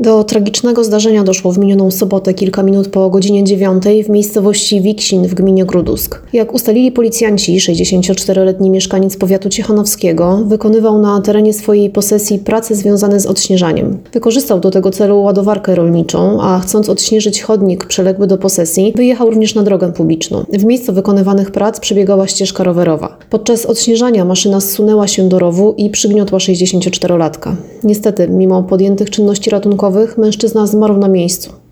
Do tragicznego zdarzenia doszło w minioną sobotę kilka minut po godzinie 9 w miejscowości Wiksin w gminie Grudusk. Jak ustalili policjanci, 64-letni mieszkaniec powiatu ciechanowskiego wykonywał na terenie swojej posesji prace związane z odśnieżaniem. Wykorzystał do tego celu ładowarkę rolniczą, a chcąc odśnieżyć chodnik przyległy do posesji, wyjechał również na drogę publiczną. W miejscu wykonywanych prac przebiegała ścieżka rowerowa. Podczas odśnieżania maszyna zsunęła się do rowu i przygniotła 64-latka. Niestety, mimo podjętych czynności ratunkowych, mężczyzna zmarł na miejscu.